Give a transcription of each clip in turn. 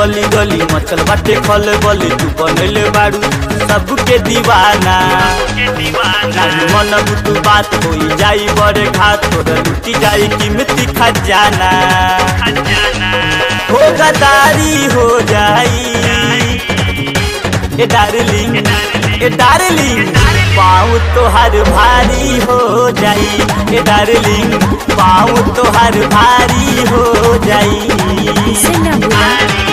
गली गली मचल बाटे खल बली तू बनले बाड़ू सबके दीवाना नहीं मन तू बात होई जाई बड़े घात तोरा लुटी जाई कीमती खजाना हो गदारी हो जाई ए डार्लिंग पाँव तोहार भारी हो जाई ए डार्लिंग पाँव तोहार भारी हो जाई से ना बुला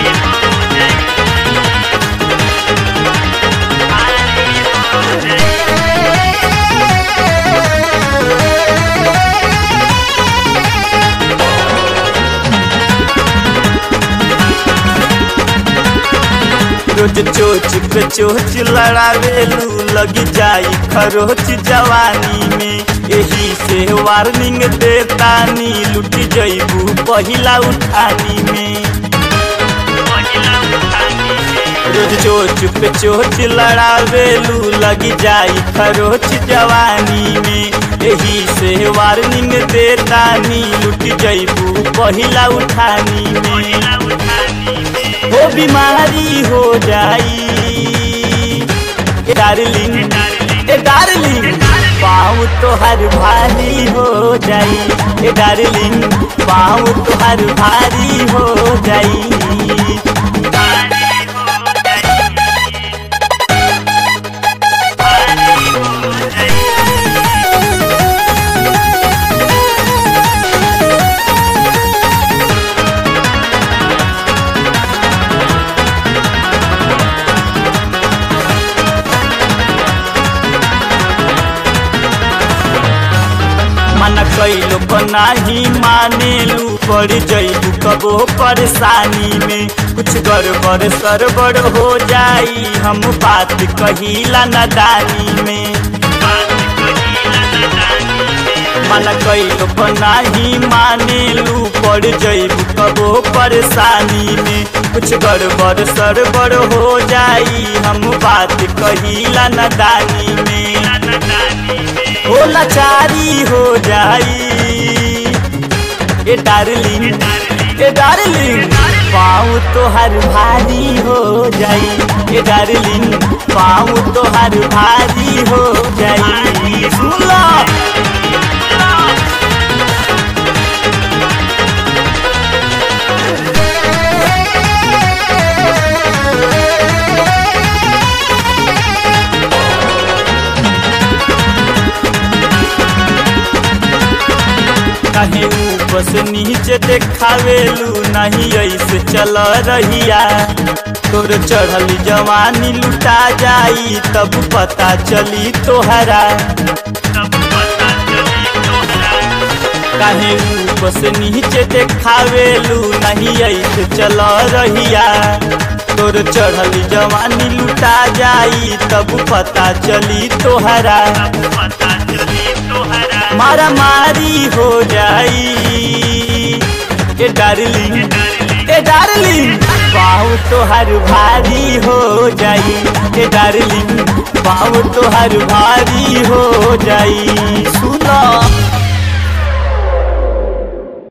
रोज चोच पे चोच लड़ावेलू लगी जाई खरोच जवानी में यही से वार्निंग देतानी लुट जईबू पहिला उठानी में रोज चोच पे चोच लड़ावेलू लगी जाई खरोच जवानी में यही से वार्निंग देतानी लुट जईबू पहिला उठानी में वो बीमारी हो जाई ए डार्लिंग पाँव तोहर भारी हो जाई ए डार्लिंग पाँव तोहर भारी हो जाई मन कैलो नाही मानेलू पड़ जईबू कबो परेशानी में कुछ गड़बड़ सरबड़ हो जाई हम बात कहिला नदानी में मन कैलो नाही मानेलू पड़ जईबू कबो परेशानी में कुछ गड़बड़ सरबड़ हो जाई हम बात कहिला नदानी में हो लाचारी हो जाई ए डार्लिंग पाँव तोहर भारी हो जाई ए डार्लिंग पाँव तोहर भारी हो जाई सुला नहीं ऊपर से नीचे देखावेलू नहीं ऐसे चल रहिया तोर चढ़ली जवानी लुटा जाई तब पता चली तोहरा कहीं ऊपर से नीचे देखावेलू नहीं ऐसे चल रहिया तोर चढ़ली जवानी लुटा जाई तब पता चली तोहरा मारा मारी हो जाई ए डार्लिंग पाँव तोहर भारी हो जाई ए डार्लिंग पाँव तोहर भारी हो जाई सुनो